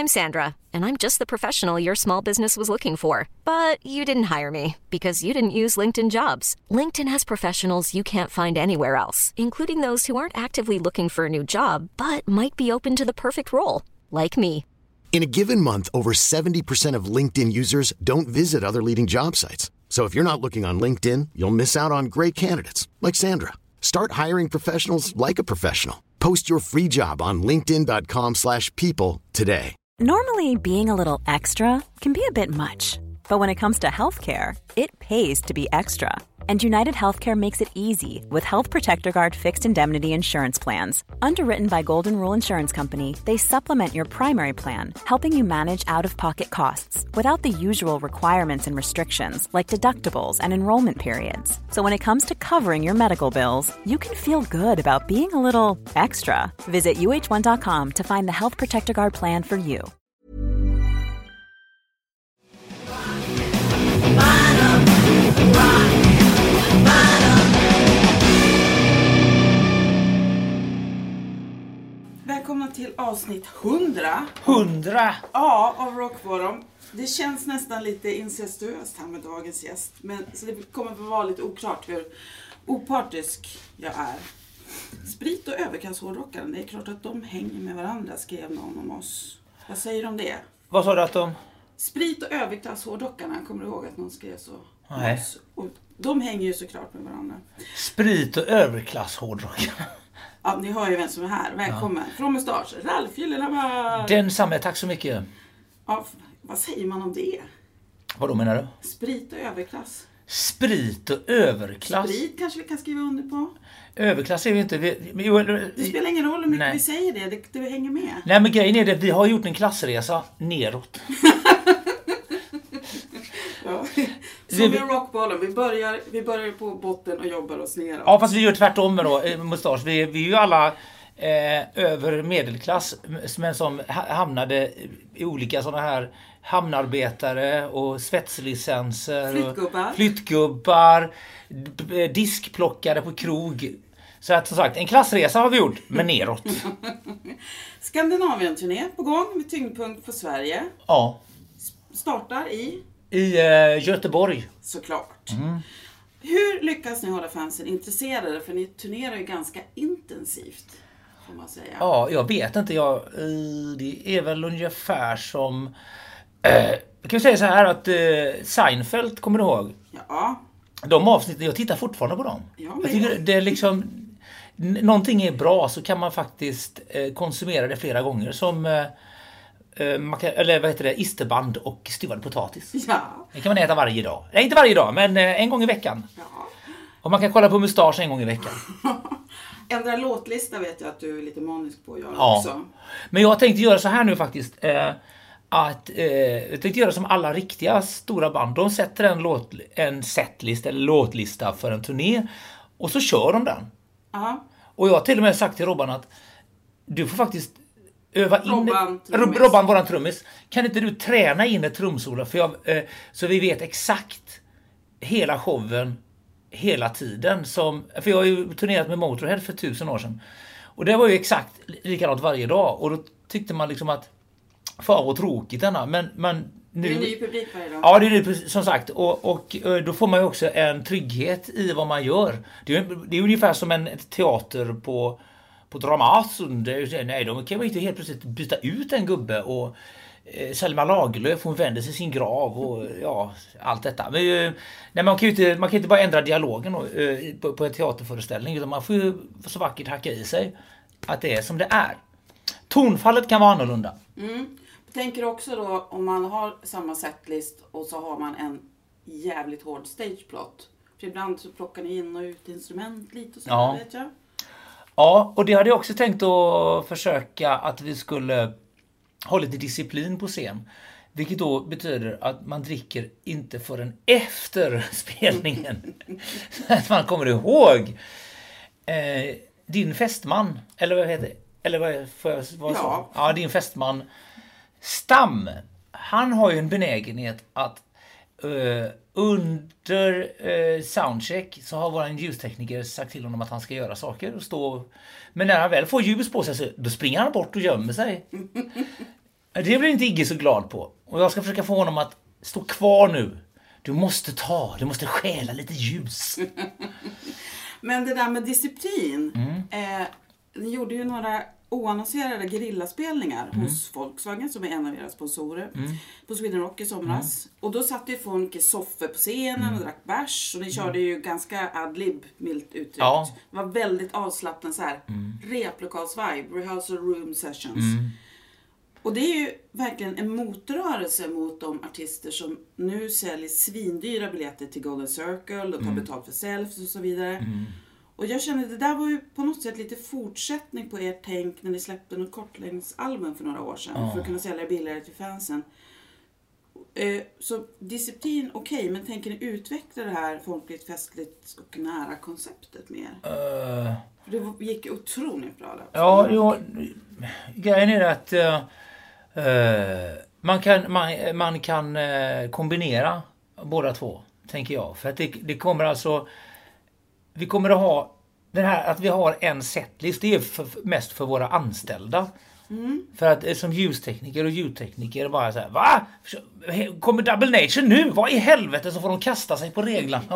I'm Sandra, and I'm just the professional your small business was looking for. But you didn't hire me because you didn't use LinkedIn Jobs. LinkedIn has professionals you can't find anywhere else, including those who aren't actively looking for a new job, but might be open to the perfect role, like me. In a given month, over 70% of LinkedIn users don't visit other leading job sites. So if you're not looking on LinkedIn, you'll miss out on great candidates like Sandra. Start hiring professionals like a professional. Post your free job on linkedin.com/people today. Normally, being a little extra can be a bit much. But when it comes to healthcare, it pays to be extra. And United Healthcare makes it easy with Health Protector Guard fixed indemnity insurance plans. Underwritten by Golden Rule Insurance Company, they supplement your primary plan, helping you manage out-of-pocket costs without the usual requirements and restrictions like deductibles and enrollment periods. So when it comes to covering your medical bills, you can feel good about being a little extra. Visit uh1.com to find the Health Protector Guard plan for you. Välkomna till avsnitt 100. 100? Ja, av Rockforum. Det känns nästan lite incestuöst här med dagens gäst. Men, så det kommer att vara lite oklart hur opartisk jag är. Sprit och överklasshårdrockaren, det är klart att de hänger med varandra, skrev någon om oss. Vad säger du om det? Vad sa du att de? Sprit och överklasshårdrockarna, kommer du ihåg att någon skrev så? Nej. Och de hänger ju såklart med varandra. Sprit och överklasshårdrockarna. Ja, ni hör ju vem som är här. Välkommen. Ja. Från Mustasch, Ralf Gyllenhammar. Den samma, tack så mycket. Ja, vad säger man om det? Vad då menar du? Sprit och överklass. Sprit och överklass? Sprit kanske vi kan skriva under på. Överklass är vi inte... Det spelar ingen roll hur mycket vi säger det hänger med. Nej, men grejen är det, vi har gjort en klassresa neråt. Ja. Som i rockbollen, vi börjar på botten och jobbar oss neråt. Ja, fast vi gör tvärtom då, Mustasch. Vi är ju alla över medelklass, men som hamnade i olika sådana här hamnarbetare och svetslicenser. Flyttgubbar, diskplockare på krog. Så att som sagt, en klassresa har vi gjort, men neråt. Skandinavien-turné på gång med tyngdpunkt på Sverige. Ja. Startar i Göteborg. Såklart. Hur lyckas ni hålla fansen intresserade? För ni turnerar ju ganska intensivt, får man säga. Ja, jag vet inte. Det är väl ungefär som... kan vi säga så här att Seinfeld, kommer du ihåg? Ja. De avsnitten, jag tittar fortfarande på dem. Jag tycker det är liksom... Någonting är bra så kan man faktiskt konsumera det flera gånger. Som... eller vad heter det? Isterband och stuvade potatis. Ja. Det kan man äta varje dag. Nej, inte varje dag, men en gång i veckan. Ja. Och man kan kolla på Mustasch en gång i veckan. Ändra låtlista vet jag att du är lite manisk på att göra också. Men jag tänkte göra så här nu faktiskt. Jag tänkte göra som alla riktiga stora band. De sätter en setlist eller låtlista för en turné. Och så kör de den. Ja. Och jag har till och med sagt till Robban att du får faktiskt öva in Robban, våran trummis. Kan inte du träna in ett trumsolo så vi vet exakt hela showen hela tiden för jag har ju turnerat med Motorhead för 1000 år sedan. Och det var ju exakt likadant varje dag och då tyckte man liksom att fan vad tråkigt denna men nu det är ny publik varje dag. Ja, det är ny, som sagt och då får man ju också en trygghet i vad man gör. Det är ungefär som en teater på Dramaten. Nej, de kan ju inte helt plötsligt byta ut en gubbe och Selma Lagerlöf, hon vänder sig i sin grav och ja, allt detta. Men nej, man kan ju inte bara ändra dialogen på en teaterföreställning utan man får ju så vackert hacka i sig att det är som det är. Tonfallet kan vara annorlunda. Jag tänker också då om man har samma setlist och så har man en jävligt hård stageplot. För ibland så plockar ni in och ut instrument lite och så, vet jag. Ja, och det hade jag också tänkt att försöka att vi skulle ha lite disciplin på scen. Vilket då betyder att man dricker inte förrän efter spelningen. Så att man kommer ihåg din festman, eller vad heter det? Eller vad så? Ja, din festman Stam. Han har ju en benägenhet att under soundcheck så har våran ljustekniker sagt till honom att han ska göra saker och stå. Men när han väl får ljus på sig så då springer han bort och gömmer sig. Det blir inte Iggy så glad på. Och jag ska försöka få honom att stå kvar nu. Du måste stjäla lite ljus. Men det där med disciplin. Ni gjorde ju några oannonserade gerillaspelningar hos Volkswagen som är en av era sponsorer på Sweden Rock i somras. Och då satt ju folk i soffor på scenen och drack bärs och ni körde ju ganska adlib, milt uttryckt. Ja. Det var väldigt avslappnat så här replokalsvibe, rehearsal room sessions. Och det är ju verkligen en motrörelse mot de artister som nu säljer svindyra biljetter till Golden Circle och tar betalt för selfies och så vidare. Och jag känner att det där var ju på något sätt lite fortsättning på ert tänk när ni släppte något kortlängdsalbum för några år sedan. För att kunna sälja billigare till fansen. Så disciplin, okej, men tänker ni utveckla det här folkligt, festligt och nära konceptet mer? För det gick otroligt bra där. Ja, grejen är att man kan kombinera båda två, tänker jag. För att det kommer alltså... Vi kommer att ha den här att vi har en setlist. Det är mest för våra anställda. För att som ljustekniker och ljudtekniker bara så här, va? Kommer Double Nation nu? Vad i helvete? Så får de kasta sig på reglerna.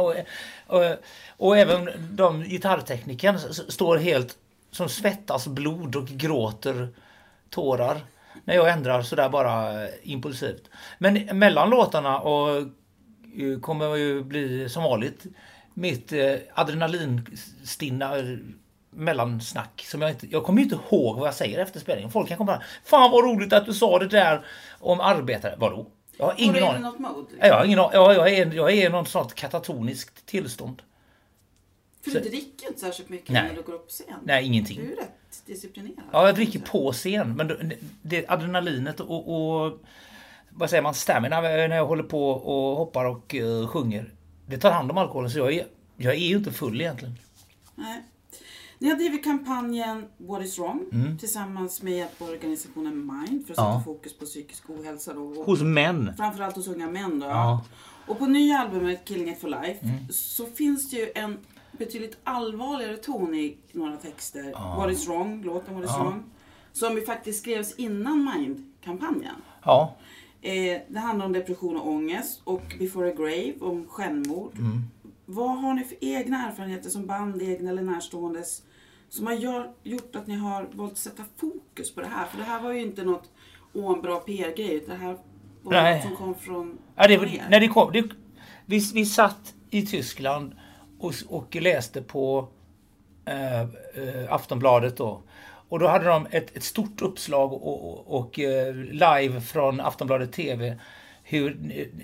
Och även de gitarrteknikerna står helt som svettas blod och gråter tårar när jag ändrar sådär bara impulsivt. Men mellan låtarna och kommer ju bli som vanligt mitt adrenalinstinna mellansnack som jag kommer ju inte ihåg vad jag säger efter spelningen. Folk kan komma bara, fan vad roligt att du sa det där om arbetare. Vadå? Jag har ingen aning. Något mode? Jag har ingen aning. Jag är i något sånt katatoniskt tillstånd. För du dricker inte särskilt mycket när du går upp på scen? Nej, ingenting. Du är rätt disciplinerad. Ja, jag dricker på scen. Men det adrenalinet och vad säger man, stamina när jag håller på och hoppar och sjunger. Det tar hand om alkoholen, så jag är ju inte full egentligen. Nej. Ni har drivit kampanjen What is wrong tillsammans med hjälporganisationen Mind för att sätta fokus på psykisk ohälsa. Då, hos män. Framförallt hos unga män då. Ja. Och på nya albumet Killing It For Life så finns det ju en betydligt allvarligare ton i några texter. What is wrong, låten What is wrong. Som ju faktiskt skrevs innan Mind-kampanjen. Ja. Det handlar om depression och ångest och Before a Grave om självmord. Vad har ni för egna erfarenheter som band, egna eller närståendes som har gjort att ni har valt att sätta fokus på det här? För det här var ju inte något en bra PR-grej. Det här var något som kom från när det kom. Vi satt i Tyskland och läste på Aftonbladet då. Och då hade de ett stort uppslag och live från Aftonbladet TV hur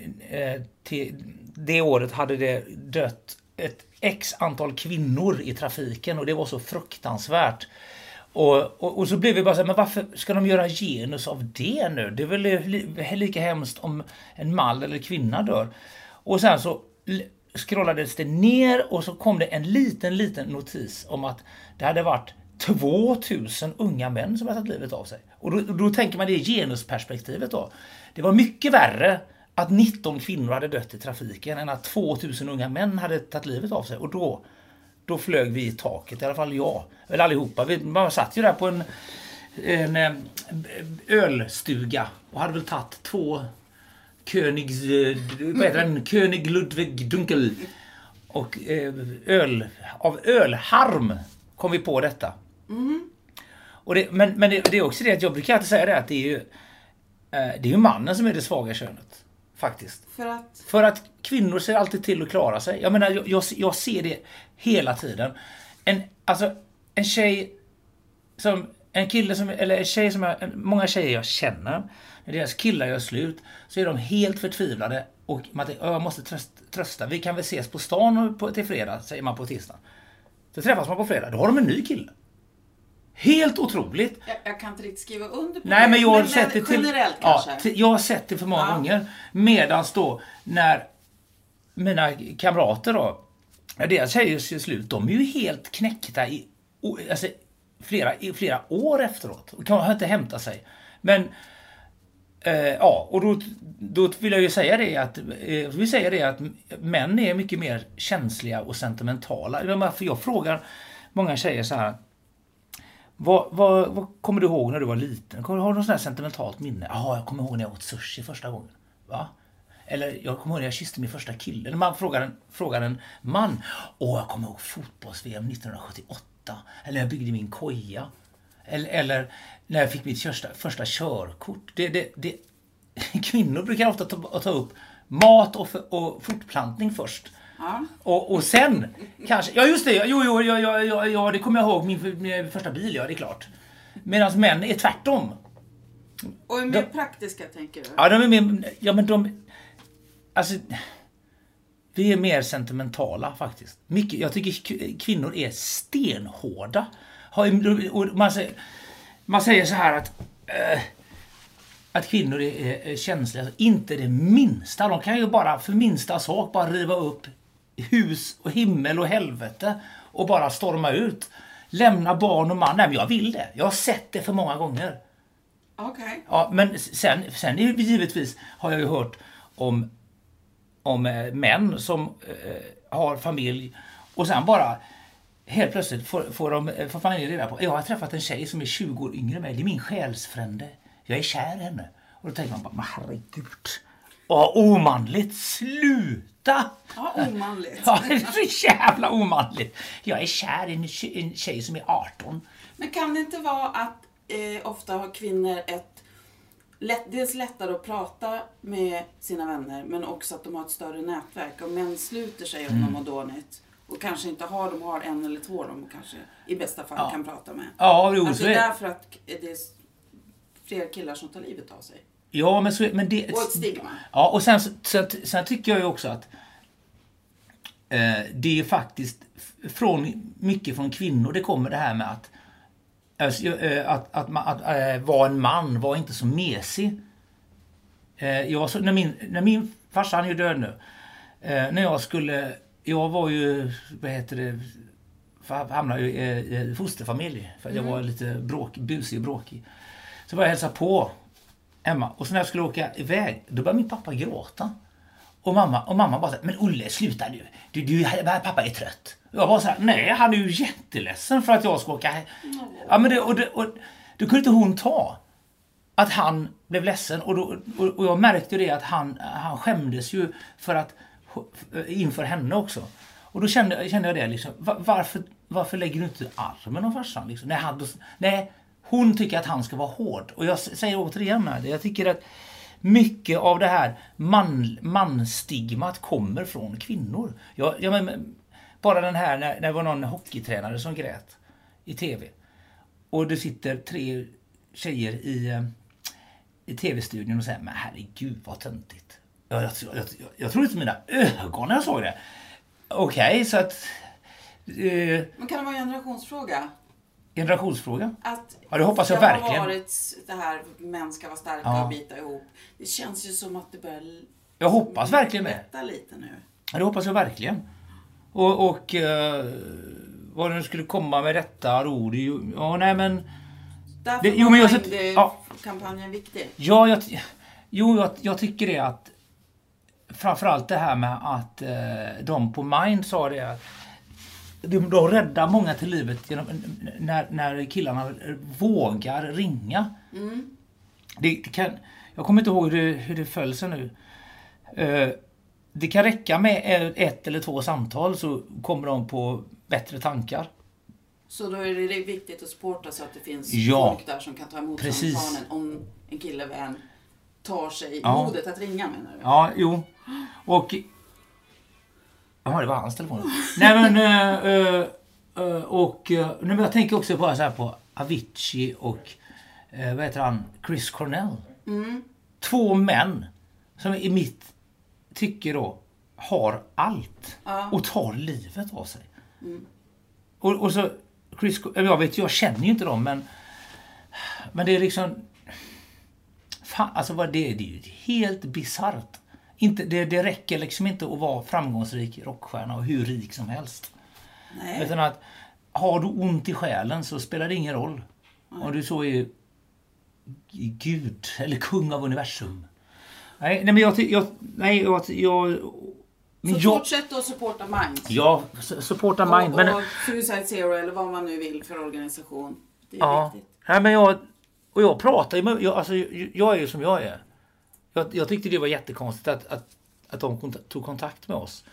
det året hade det dött ett x antal kvinnor i trafiken och det var så fruktansvärt. Och så blev vi bara så här, men varför ska de göra genus av det nu? Det är väl lika hemskt om en man eller kvinna dör. Och sen så scrollades det ner och så kom det en liten notis om att det hade varit 2000 unga män som hade tagit livet av sig. Och då tänker man det genusperspektivet då. Det var mycket värre att 19 kvinnor hade dött i trafiken än att 2000 unga män hade tagit livet av sig. Och då flög vi i taket, i alla fall jag. Eller allihopa. Man satt ju där på en ölstuga och hade väl tagit 2 König Ludwig Dunkel. Och av ölharm kom vi på detta. Och men det är också det att jag brukar alltid säga det att det är ju mannen som är det svaga könet. Faktiskt. För att kvinnor ser alltid till att klara sig. Jag menar, jag ser det hela tiden. En tjej som... En kille som... Eller en tjej som... Många tjejer jag känner. När deras killar gör slut så är de helt förtvivlade. Och man tänker, jag måste trösta. Vi kan väl ses på stan till fredag, säger man på tisdag. Så träffas man på fredag. Då har de en ny kille. Helt otroligt. Jag kan inte riktigt skriva under på nej, men jag har sett det generellt kanske. Jag har sett det för många gånger. Medans då när mina kamrater då, deras tjejer ser slut, de är ju helt knäckta i flera år efteråt. Och kan inte hämta sig. Men och då vill jag ju säga det att män är mycket mer känsliga och sentimentala. För jag frågar många tjejer så här: Vad kommer du ihåg när du var liten? Har du något sånt här sentimentalt minne? Ja, jag kommer ihåg när jag åt sushi första gången. Va? Eller jag kommer ihåg när jag kysste min första kille. Eller man frågar en man. Jag kommer ihåg fotbolls-VM 1978. Eller jag byggde min koja. Eller när jag fick mitt första körkort. Kvinnor brukar ofta ta upp mat och fortplantning först. Ja. Och sen kanske... Ja, just det. Jo, det kommer jag ihåg. Min första bil, ja, det är klart. Medan män är tvärtom. Och är mer praktiska, tänker du? Ja, de är mer... Ja, men de... Alltså... Vi är mer sentimentala, faktiskt. Jag tycker kvinnor är stenhårda. Man säger så här att kvinnor är känsliga. Inte det minsta. De kan ju bara för minsta sak bara riva upp hus och himmel och helvete och bara storma ut. Lämna barn och man. Nej, men jag vill det. Jag har sett det för många gånger. Okej. Ja, men sen givetvis har jag ju hört om män som har familj och sen bara helt plötsligt får familjen reda på. Jag har träffat en tjej som är 20 år yngre än mig. Det är min själsfrände. Jag är kär i henne. Och då tänker man bara, men herregud. Omanligt. Sluta! Ja, omanligt. Ja, det är så jävla omanligt. Jag är kär i en tjej som är 18. Men kan det inte vara att ofta har kvinnor dels lättare att prata med sina vänner, men också att de har ett större nätverk och män sluter sig om de har dåligt och kanske inte har en eller två de kanske i bästa fall kan prata med. Ja, jo, alltså det är därför att det är fler killar som tar livet av sig. Ja, men det... Och ett stigma. Ja, och sen tycker jag ju också att det är faktiskt mycket från kvinnor. Det kommer det här med att vara en man var inte så mesig. När min farsa, han är ju död nu. Jag var ju, hamnade ju i fosterfamilj för att jag var lite busig och bråkig. Så var jag hälsa på Emma, och så när jag skulle åka iväg, då började min pappa gråta. Och mamma bara så här, men Olle, sluta nu. Du pappa är trött. Jag bara så här, nej, han är ju jätteledsen för att jag ska åka. Ja, men då kunde inte hon ta att han blev ledsen. Och jag märkte det att han skämdes ju inför henne också. Och då kände jag det liksom, varför lägger du inte armen om farsan liksom? Nej, hon tycker att han ska vara hård. Och jag säger återigen här, jag tycker att mycket av det här manstigmat kommer från kvinnor. Bara den här, när det var någon hockeytränare som grät i tv. Och det sitter 3 tjejer i tv-studion och säger, men herregud vad töntigt. Jag tror inte mina ögon när jag såg det. Okej, så att... Men kan det vara en generationsfråga? Generationsfråga? Ja, det hoppas jag verkligen. Det har varit det här, män ska vara starka och bita ihop. Det känns ju som att det börjar... Jag hoppas verkligen det. Lite nu. Ja, det hoppas jag verkligen. Och vad nu skulle komma med detta ord. Ja, nej men... Kampanjen viktig. Ja, jag tycker det att framförallt det här med att de på Mind sa det att de räddar många till livet genom, när killarna vågar ringa. Jag kommer inte ihåg hur det föll sig nu. Det kan räcka med 1 eller 2 samtal så kommer de på bättre tankar. Så då är det viktigt att supporta så att det finns folk där som kan ta emot samtalen om en killevän tar sig modet att ringa, menar du? Ja, jo. Och... Ja, det var hans telefon. Nej, men jag tänker också på, så här, på Avicii och vad heter han? Chris Cornell. 2 män som i mitt tycke då har allt och tar livet av sig. Och så jag känner ju inte dem, men det är liksom fan, alltså vad det är ju helt bizarrt. Inte det räcker liksom inte att vara framgångsrik rockstjärna och hur rik som helst. Nej. Utan att har du ont i själen så spelar det ingen roll. Om du så är Gud eller kung av universum. Nej, men fortsätt att supporta Mind. Ja, supporta Mind. Och Suicide Zero eller vad man nu vill för organisation. Det är viktigt. Nej, men jag pratar ju med, jag är ju som jag är. Jag tyckte det var jättekonstigt att de tog kontakt med oss.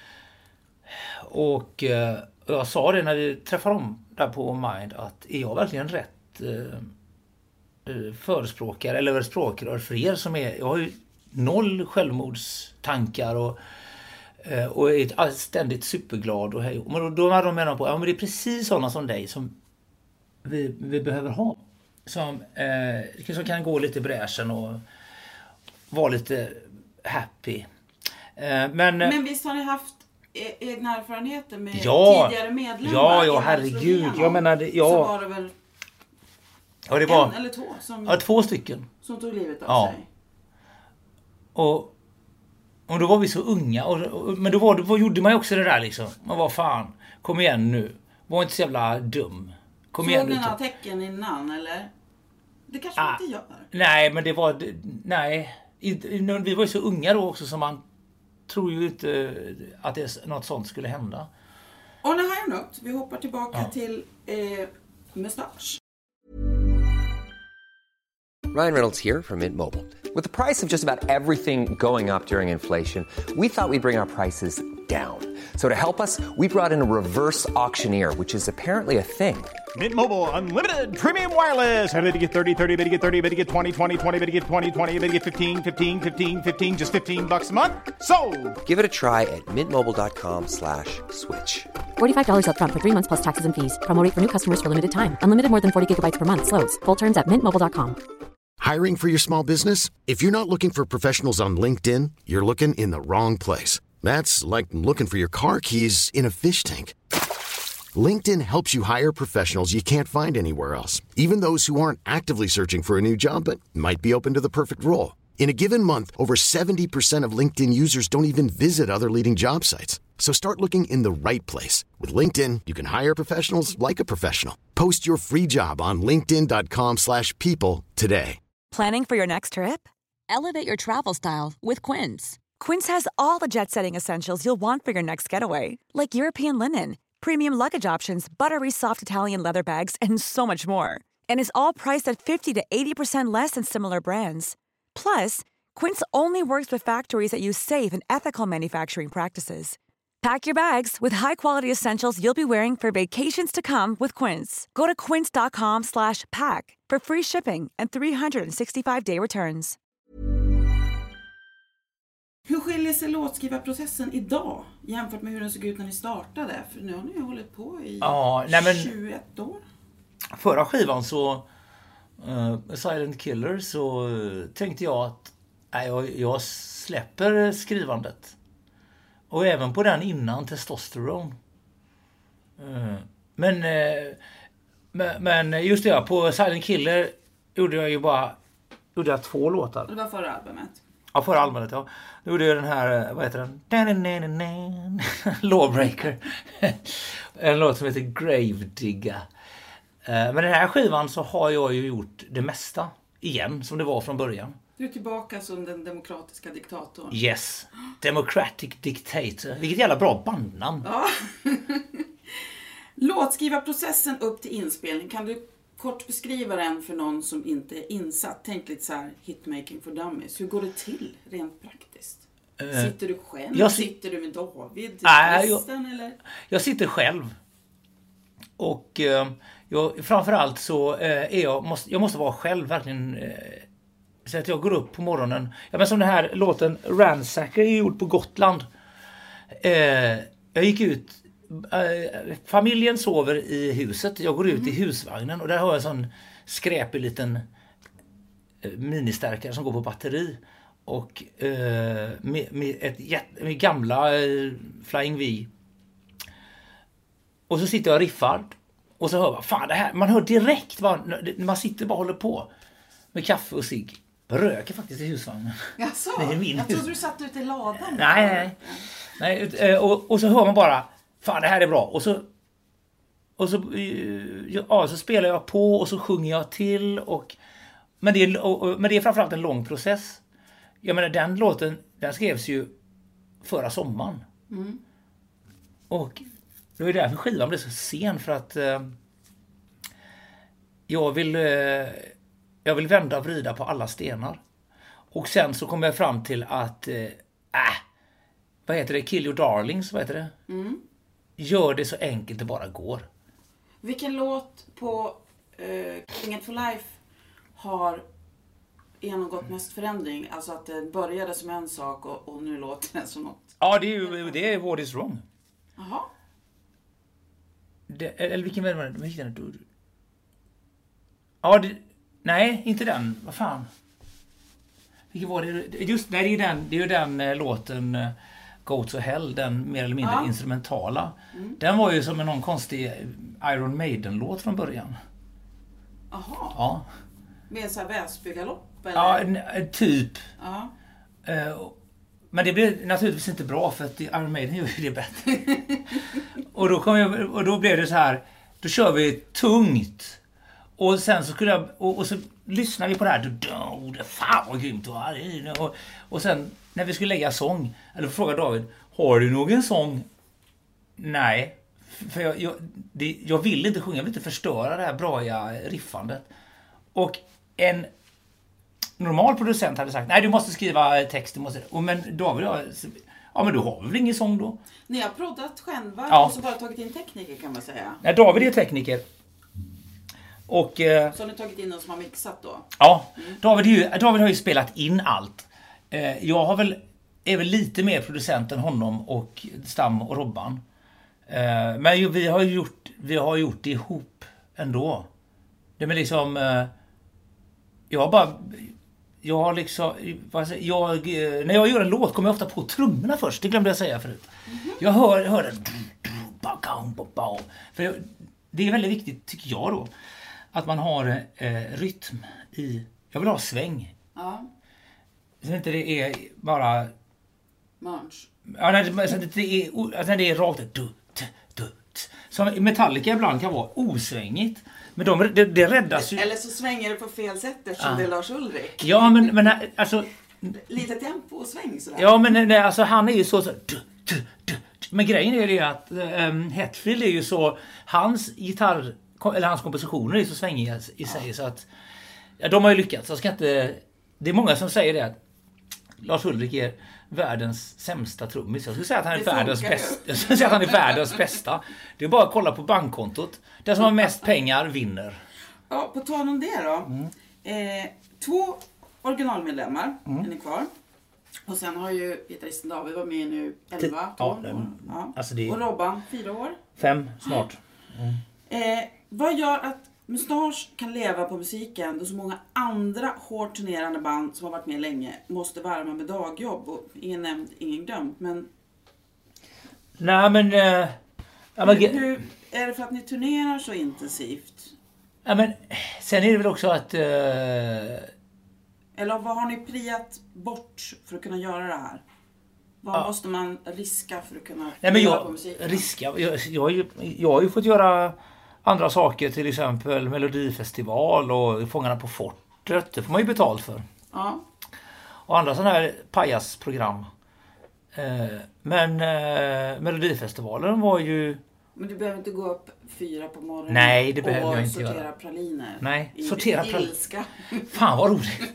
Och jag sa det när vi träffade dem där på Mind, att är jag verkligen rätt förespråkare eller språkrör för er som är, jag har ju 0 självmordstankar och är ständigt superglad och hej. Men då hade de menat på, men det är precis sådana som dig som vi behöver ha. Som kan gå lite i bräschen och vara lite happy. Men visst har ni haft egna erfarenheter med tidigare medlemmar? Ja, herregud. Jag menar, så var det väl en eller 2 som... 2 stycken. Som tog livet av sig. Och då var vi så unga. Men då gjorde man ju också det där liksom. Man var fan, kom igen nu. Var inte så jävla dum. Kom igen nu. Såg ni några tecken innan, eller? Det kanske man inte gör. Nej, men det var... Nej. Vi var ju så unga då också, så man tror ju inte att något sånt skulle hända. On a higher note, vi hoppar tillbaka till mustasch. Ryan Reynolds here from Mint Mobile. With the price of just about everything going up during inflation, we thought we'd bring our prices down. So to help us, we brought in a reverse auctioneer, which is apparently a thing. Mint Mobile Unlimited Premium Wireless. How to get 30, 30, bit to get 30, bit to get 20, 20, 20, bit to get 20, 20, bit to get 15, 15, 15, 15, just $15 a month? Sold! Give it a try at mintmobile.com/switch. $45 up front for 3 months plus taxes and fees. Promo rate for new customers for limited time. Unlimited more than 40 gigabytes per month. Slows full terms at mintmobile.com. Hiring for your small business? If you're not looking for professionals on LinkedIn, you're looking in the wrong place. That's like looking for your car keys in a fish tank. LinkedIn helps you hire professionals you can't find anywhere else, even those who aren't actively searching for a new job but might be open to the perfect role. In a given month, over 70% of LinkedIn users don't even visit other leading job sites. So start looking in the right place. With LinkedIn, you can hire professionals like a professional. Post your free job on linkedin.com/people today. Planning for your next trip? Elevate your travel style with Quince. Quince has all the jet-setting essentials you'll want for your next getaway, like European linen, premium luggage options, buttery soft Italian leather bags, and so much more. And is all priced at 50 to 80% less than similar brands. Plus, Quince only works with factories that use safe and ethical manufacturing practices. Pack your bags with high-quality essentials you'll be wearing for vacations to come with Quince. Go to quince.com/pack for free shipping and 365-day returns. Hur skiljer sig låtskrivarprocessen idag jämfört med hur den såg ut när ni startade? För nu har ni ju hållit på i 21 år. Förra skivan så Silent Killer, så tänkte jag att jag släpper skrivandet. Och även på den innan Testosterone. Men just det, på Silent Killer gjorde jag 2 låtar. Det var förra albumet. Ja, förra albumet, ja. Då gjorde jag den här, vad heter den? Lawbreaker. En låt som heter Gravedigger. Men den här skivan så har jag ju gjort det mesta igen, som det var från början. Du är tillbaka som den demokratiska diktatorn. Yes, Democratic Dictator. Vilket jävla bra bandnamn. Ja. Låtskrivarprocessen upp till inspelning. Kan du kort beskriva den för någon som inte är insatt? Tänk lite så här, hitmaking for dummies. Hur går det till rent praktiskt? Sitter du själv? Sitter du med David? Eller? Jag sitter själv. Och framförallt så jag måste vara själv verkligen. Så att jag går upp på morgonen. Ja, men som den här låten Ransacker är gjord på Gotland. Jag gick ut. Familjen sover i huset. Jag går ut i husvagnen och där har jag en sån skräpig liten ministärkare som går på batteri. Och med gamla Flying V. Och så sitter jag och riffar. Och så hör man, fan det här, man hör direkt man sitter bara och håller på med kaffe och cigg. Jag röker faktiskt i husvagnen. Jaså? Jag trodde du satt ute i ladan. Nej. Och så hör man bara, fan det här är bra. Och så spelar jag på och så sjunger jag till. Men det är framförallt en lång process. Jag menar, den låten, den skrevs ju förra sommaren. Mm. Och det var därför skivan blev så sen, för att jag vill vända och vrida på alla stenar. Och sen så kommer jag fram till att vad heter det? Kill your darlings, vad heter det? Gör det så enkelt det bara går. Vilken låt på King It For Life har genomgått mest förändring? Alltså att det började som en sak och nu låter det som något. Ja, det är What Is Wrong. Jaha. Eller vilken var det? Ja, nej, inte den. Vad fan? Vilken var det? Just, nej, det är ju den låten Go to Hell, den mer eller mindre instrumentala. Den var ju som någon konstig Iron Maiden-låt från början. Jaha. Ja. Med så här Väsbygalopp eller? Ja, typ. Ja. Men det blev naturligtvis inte bra för att Iron Maiden gjorde det bättre. och då blev det så här, då kör vi tungt. Och sen så skulle och så lyssnar vi på det här. Fan vad grymt. Och sen när vi skulle lägga sång, eller fråga David, har du någon sång? Nej. För jag vill inte sjunga, jag vill inte förstöra det här braiga riffandet. Och en normal producent hade sagt, nej du måste skriva text. Men David, men då har vi väl ingen sång då? Ni har proddat själva och så bara tagit in tekniker kan man säga. Nej, David är tekniker. Och, så har ni tagit in någon som har mixat då? Ja, David har ju spelat in allt. Jag är väl lite mer producent än honom och Stam och Robban. Men vi har gjort det ihop ändå. Det är liksom när jag gör en låt kommer jag ofta på trummorna först. Det glömde jag säga förut. Jag hör den. För det är väldigt viktigt tycker jag då att man har rytm i. Jag vill ha sväng. Ja. Så inte det är bara marsch. Ja, när det är rakt som Metallica ibland kan vara osvängigt. Men det räddas ju. Eller så svänger det på fel sätt eftersom det är Lars Ulrik. Ja, men alltså lite tempo och sväng sådär. Ja, men alltså han är ju så men grejen är det att Hetfield är ju så hans gitarr eller hans kompositioner är så svängiga i sig så att de har ju lyckats. Jag ska inte, det är många som säger det att Lars Ulrik är världens sämsta trummis. Jag skulle säga att han är världens bästa. Jag skulle säga att han är världens bästa. Det är bara att kolla på bankkontot. Den som har mest pengar vinner. Ja, på tal om det då. 2 originalmedlemmar är ni kvar. Och sen har ju gitarristen David var med nu 11, 12 år. Ja. Alltså det är... Och Robban 4 år. 5 snart. Vad gör att Mustasch kan leva på musiken då så många andra hårt turnerande band som har varit med länge måste värma med dagjobb och ingen nämnd, ingen glömt, men nej men hur är det för att ni turnerar så intensivt? Ja men sen är det väl också att eller vad har ni priat bort för att kunna göra det här? Vad måste man riska för att kunna leva på musiken? Jag har ju fått göra andra saker, till exempel Melodifestival och Fångarna på fortet. Det får man ju betalt för. Ja. Och andra sådana här pajasprogram. Men Melodifestivalen var ju... Men du behöver inte gå upp 4 på morgonen. Nej, det behöver jag inte sortera göra. Praliner. Nej, sortera praliner. Fan vad roligt.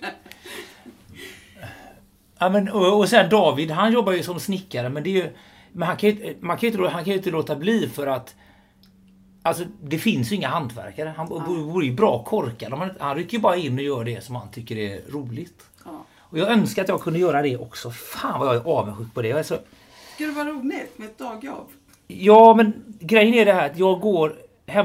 Ja, men, och sen David, han jobbar ju som snickare, men det är ju... Men han kan ju inte låta bli för att alltså det finns ju inga hantverkare. Han vore ju bra korkad. Han rycker ju bara in och gör det som han tycker är roligt. Ja. Och jag önskar att jag kunde göra det också. Fan vad jag är avundsjuk på det. Alltså, ska det vara roligt med ett dagjobb? Ja, men grejen är det här att jag går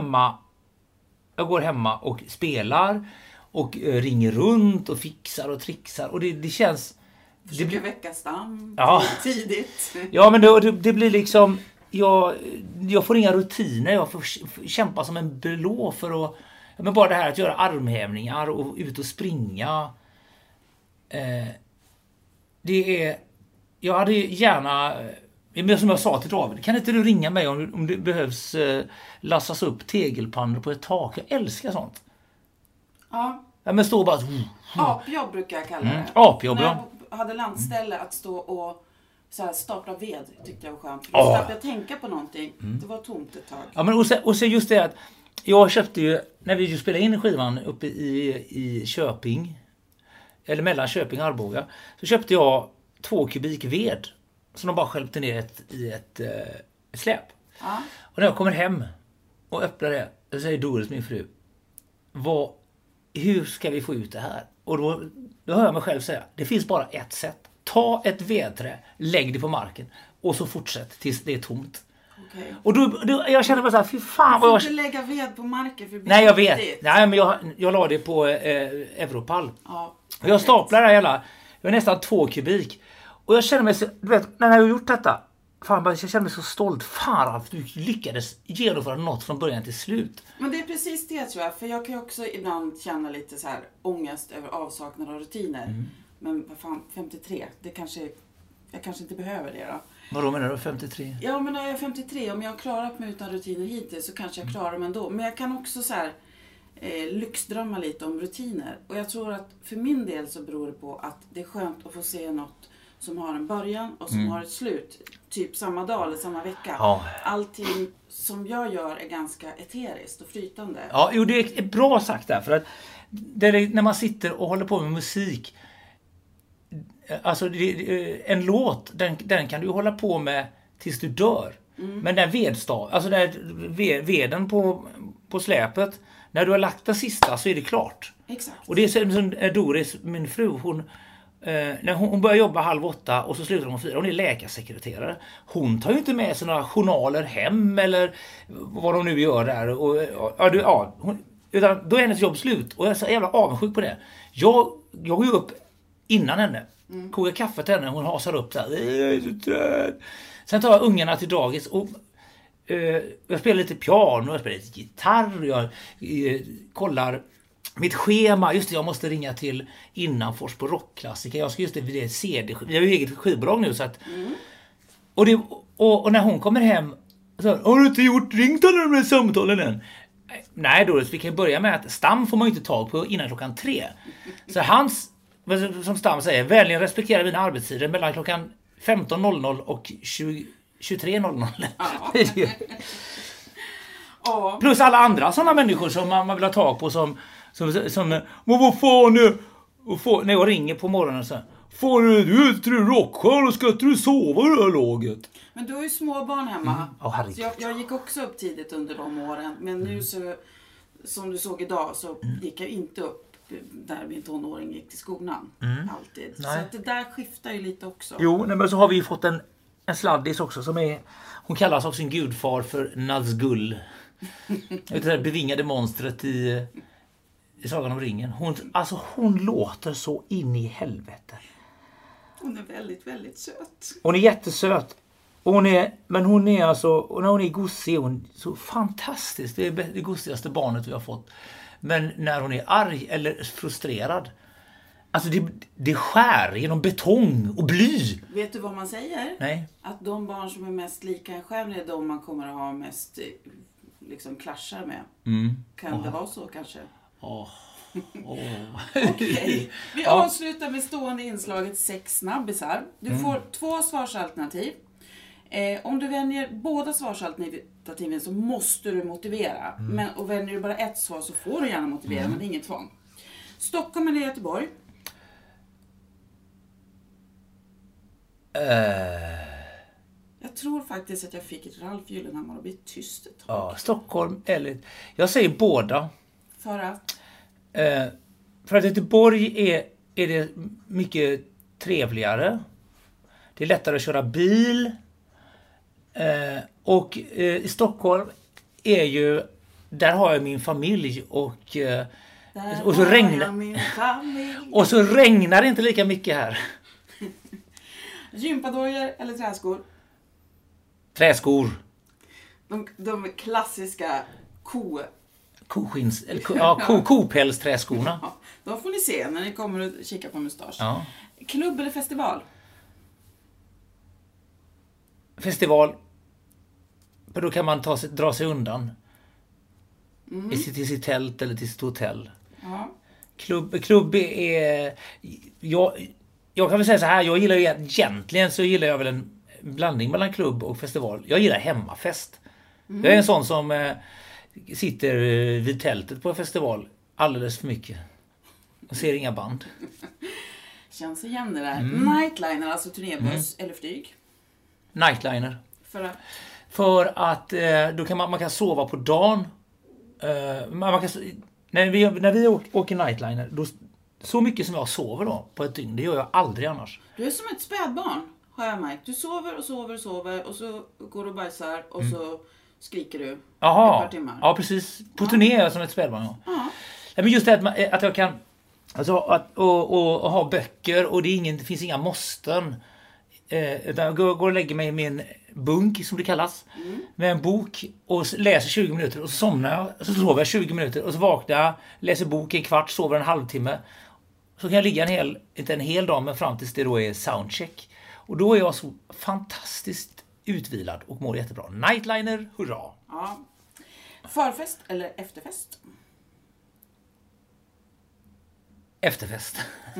hemma och spelar och ringer runt och fixar och trixar. Och det känns... Det blir veckastam tidigt. Ja, men det blir liksom... Jag får inga rutiner. Jag får kämpa som en blå för att... Men bara det här att göra armhävningar och ut och springa. Det är... Jag hade gärna... Men som jag sa till David, kan inte du ringa mig om det behövs lassas upp tegelpannor på ett tak? Jag älskar sånt. Ja. Ja, men stå bara... Apjobb brukar jag kalla det. Apjobb, när jag hade landställe att stå och så här stapla ved tyckte jag var skönt. För jag tänka på någonting. Det var tomt ett tag. Ja, men och så just det att Jag köpte ju, när vi spelade in skivan uppe i Köping, eller mellan Köping och Arboga, så köpte jag 2 kubik ved som de bara skälpte ner i ett släp. Ja. Och när jag kommer hem och öppnar det, så säger Doris, min fru, hur ska vi få ut det här? Och då hör jag mig själv säga, det finns bara ett sätt. Ta ett vedträ, lägg det på marken och så fortsätt tills det är tomt. Okay. Och då jag kände bara så här, fy fan. Du får inte lägga ved på marken för nej, jag vet. Nej, men jag la det på Europall. Ja, och jag staplar det hela. Det var nästan 2 kubik. Och jag kände mig så, du vet, när jag har gjort detta, fan, jag kände mig så stolt. Fan, att du lyckades genomföra något från början till slut. Men det är precis det, tror jag. För jag kan ju också ibland känna lite så här ångest över avsaknad av rutiner. Mm. Men vad fan, 53, jag kanske inte behöver det då. Vadå menar du, 53? Ja, men när jag är 53, om jag har klarat mig utan rutiner hittills så kanske jag klarar mig ändå. Men jag kan också så här lyxdrömma lite om rutiner. Och jag tror att för min del så beror det på att det är skönt att få se något som har en början och som har ett slut. Typ samma dag eller samma vecka. Ja. Allting som jag gör är ganska eteriskt och flytande. Ja, jo, det är bra sagt där. För att när man sitter och håller på med musik, alltså en låt, den kan du hålla på med tills du dör. Men den alltså veden på släpet, när du har lagt den sista så är det klart. Exakt. Och det är som Doris, min fru, när hon börjar jobba 7:30 och så slutar hon 4. Hon är läkarsekreterare. Hon tar ju inte med sig några journaler hem eller vad de nu gör där. Utan då är hennes jobb slut. Och jag är så jävla avundsjuk på det. Jag går ju upp innan henne. Kokar kaffe till henne. Hon hasar upp där. Jag är så trött. Sen tar jag ungarna till dagis och jag spelar lite piano. Jag spelar lite gitarr. Jag kollar mitt schema. Just det, jag måste ringa till Innanfors på Rockklassiker. Jag ska just det, det CD. Vi har ju eget skivbolag nu så att och när hon kommer hem så har du inte ringt alla de här samtalen än? Nej, Doris, vi kan börja med att Stam får man ju inte tag på innan 3:00. Så hans, som Stam säger, vänligen respektera mina arbetstider mellan klockan 15.00 och 23.00. Ja. Plus alla andra sådana människor som man vill ha tag på som vad fan när jag ringer på morgonen så här, fan du är inte rockstjärna, ska inte du sova i det här laget? Men du har ju små barn hemma. Så jag gick också upp tidigt under de åren. Men nu så, som du såg idag, så gick jag inte upp där min tonåring gick till skolan. Alltid. Nej. Så att det där skiftar ju lite också. Jo, men så har vi ju fått en sladdis också som är, hon kallas av sin gudfar för Nazgul. Det där bevingade monstret i Sagan om ringen. Hon låter så in i helvete. Hon är väldigt, väldigt söt. Hon är jättesöt. Men hon är alltså, och när hon är gossig, hon är så fantastisk. Det är det gossigaste barnet vi har fått. Men när hon är arg eller frustrerad, alltså det skär genom betong och bly. Vet du vad man säger? Nej. Att de barn som är mest lika en själv är de man kommer att ha mest liksom klaschar med. Kan det vara så kanske? Okej. Vi avslutar med stående inslaget 6 snabbisar. Du får 2 svarsalternativ. Om du väljer båda svarsalternativen så måste du motivera. Och väljer du bara ett svar så får du gärna motivera, men det är inget tvång. Stockholm eller Göteborg? Jag tror faktiskt att jag fick ett Ralf Gyllenhammar och blivit tyst ett tag. Ja, Stockholm eller... Jag säger båda. För att? För att Göteborg är det mycket trevligare. Det är lättare att köra bil. Och i Stockholm är ju... Där har jag min familj och så och så regnar det inte lika mycket här. Gympadojer eller träskor? Träskor. De klassiska koskins eller kopälsträskorna. Ja, de får ni se när ni kommer och kika på mustasch. Ja. Klubb eller festival? Festival. För då kan man dra sig undan. Till sitt tält eller till sitt hotell. Ja. Klubb är... Jag kan väl säga så här, jag gillar egentligen så gillar jag väl en blandning mellan klubb och festival. Jag gillar hemmafest. Jag är en sån som... sitter vid tältet på en festival alldeles för mycket. Och ser inga band. Känns igen det där. Nightliner, alltså turnébuss eller flyg? Nightliner. För att då kan man kan sova på dagen. När vi åker nightliner, då, så mycket som jag sover då på ett dygn, det gör jag aldrig annars. Du är som ett spädbarn, har jag märkt. Du sover och så går du och bajsar och så skriker du ett par timmar. Ja, precis. På turné är jag som ett spädbarn. Ja. Men just det att jag kan alltså, och ha böcker och det finns inga måsten. Utan jag går och lägger mig i min bunk som det kallas med en bok och läser 20 minuter och så somnar jag, så sover jag 20 minuter och så vaknar jag, läser bok en kvart, sover en halvtimme. Så kan jag ligga inte en hel dag men fram tills det då är soundcheck. Och då är jag så fantastiskt utvilad och mår jättebra. Nightliner, hurra! Ja. Förfest eller efterfest? Efterfest.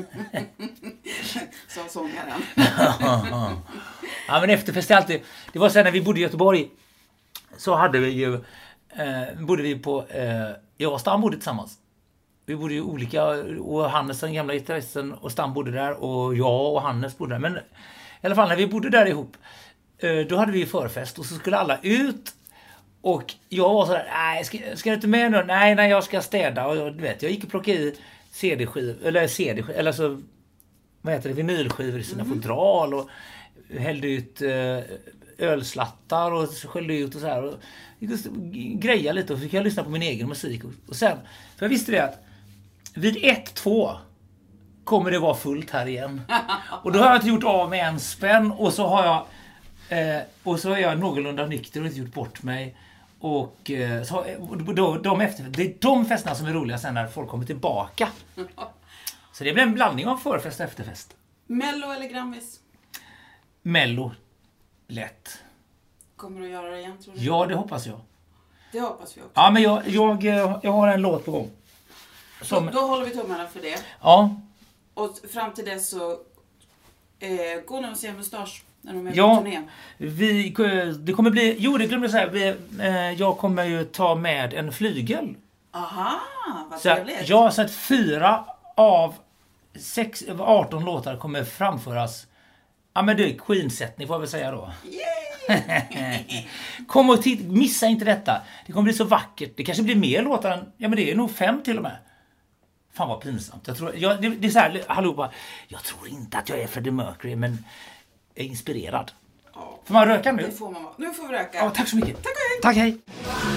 Som sångaren. Ja, men efterfest är alltid... Det var så här när vi bodde i Göteborg så hade vi ju... bodde vi på... jag och Stam bodde tillsammans. Vi bodde ju olika... Och Hannes, den gamla gitarristen, och Stam bodde där. Och jag och Hannes bodde där. Men i alla fall när vi bodde där ihop, då hade vi förfest. Och så skulle alla ut. Och jag var så där... Nej, ska du inte med nu? Nej, jag ska städa. Och jag gick och plockade i CD-skivor. Eller så... Vad heter det? Vinylskivor i sina fodral. Och hällde ut ölslattar och sköljde ut och så här. Och greja lite och fick jag lyssna på min egen musik. Och sen, för jag visste det att vid 1-2 kommer det vara fullt här igen. Och då har jag inte gjort av med en spänn och så har jag är jag någorlunda nykter och inte gjort bort mig. Och så, det är de festerna som är roliga sen när folk kommer tillbaka. Så det blir en blandning av förfest och efterfest. Mello eller Grammis? Mello. Lätt. Kommer du att göra det igen, tror du? Ja, det hoppas jag. Det hoppas vi också. Ja, men jag har en låt på gång. Då håller vi tummarna för det. Ja. Och fram till dess så gå nu och se Mustasch när de är på turné. Det kommer bli... Jo, det glömde jag säga. Jag kommer ju ta med en flygel. Aha, vad trevligt. Jag har sett 4 av 18 låtar kommer framföras. Ja, men det är Queen-sättning får jag väl säga då. Kom och missa inte detta. Det kommer bli så vackert. Det kanske blir mer låtar än... Ja, men det är nog 5 till och med. Fan vad pinsamt. Jag tror, det är så här, hallå, jag tror inte att jag är Freddie Mercury, men jag är inspirerad. Ja. Får man röka nu? Det får man. Nu får vi röka. Ja, tack så mycket. Tack, hej. Tack, hej.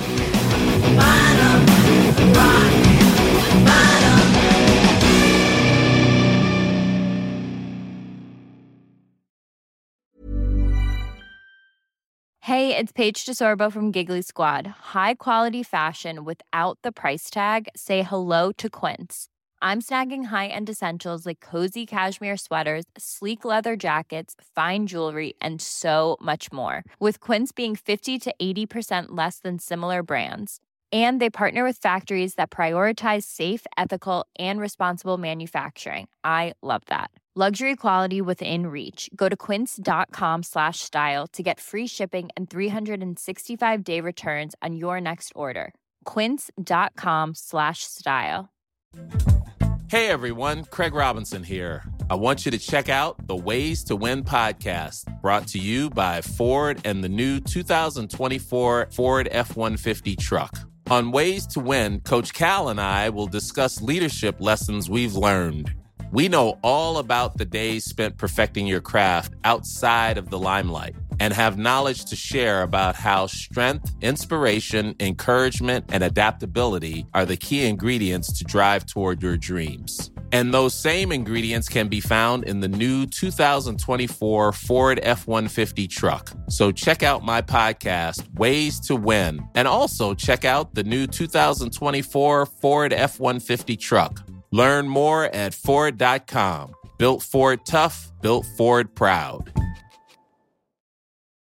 Hey, it's Paige DeSorbo from Giggly Squad. High quality fashion without the price tag. Say hello to Quince. I'm snagging high-end essentials like cozy cashmere sweaters, sleek leather jackets, fine jewelry, and so much more. With Quince being 50 to 80% less than similar brands. And they partner with factories that prioritize safe, ethical, and responsible manufacturing. I love that. Luxury quality within reach. Go to quince.com/style to get free shipping and 365-day returns on your next order. Quince.com/style. Hey everyone, Craig Robinson here. I want you to check out the Ways to Win podcast, brought to you by Ford and the new 2024 Ford F-150 truck. On Ways to Win, Coach Cal and I will discuss leadership lessons we've learned. We know all about the days spent perfecting your craft outside of the limelight and have knowledge to share about how strength, inspiration, encouragement, and adaptability are the key ingredients to drive toward your dreams. And those same ingredients can be found in the new 2024 Ford F-150 truck. So check out my podcast, Ways to Win, and also check out the new 2024 Ford F-150 truck. Learn more at Ford.com. Built Ford tough, built Ford proud.